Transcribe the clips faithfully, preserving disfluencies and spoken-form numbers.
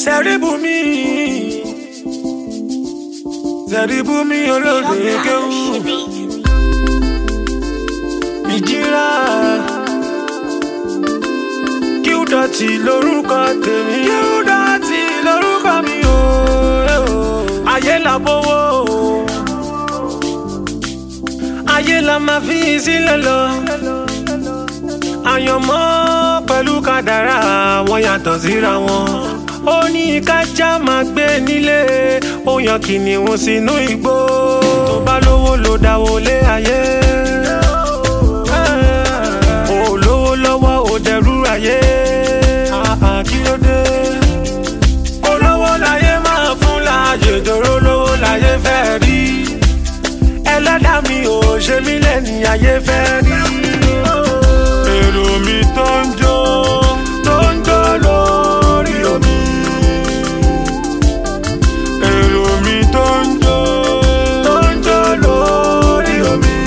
Sẹ́ríbùmí Sẹ́ríbùmí olóde kéwú ìjìrà Qdotty lórúkọ tèmi Qdotty lórúkọ mi o ayé la bówó ayé la máa fi sílẹ̀ lọ àyànmọ́ pẹ̀lú kádàrá wọn yàtọ̀ síra wọn ó ní kájà máa gbé nílé ó yan kìnìún sínú igbó tó bá lówó ló dáwó lé ayé ó lówó lọ́wọ́ ó dẹrú ayé kí ló dé olówó láyé máa fún láàyè dòró lówó láyé fẹ́ rí ẹlẹ́dàá mi ò ṣe mí lẹ́ni ayé fẹ́ rí èrò mi tó ń jó tó ń jó lórí omi èrò mi tó ń jó tó ń jó lórí omi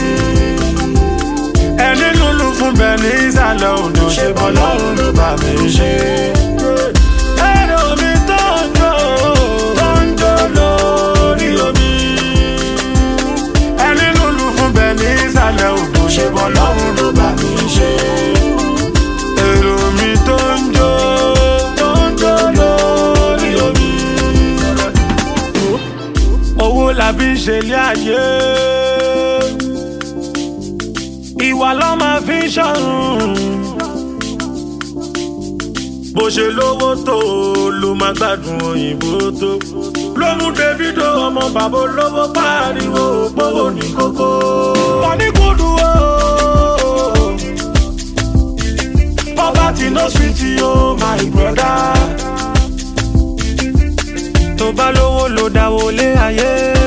ẹni lulu fún bẹ́ẹ̀ ní ìsàlẹ̀ odò ṣe bọ́ lọ́rùn ló bá mi ṣe. èrò mi tó ń jó tó ń jó lórí omi ẹni lulu fún bẹ́ẹ̀ ní ìsàlẹ̀ odò ṣe bọ́ lọ́rùn ló bá mi ṣe. èrò mi tó ń jó tó ń jó lórí omi owó la fi ṣe ilé ayé ìwà ló máa fi ṣọ̀run bó ṣe lówó tó ló máa gbádùn òyìnbó tó ló mú Davido ọmọ bàbá olówó pariwo òpówó ní kókó wọn ní kúdù o poverty no sweet o my brother tó bá lówó ló dáwó lé ayé.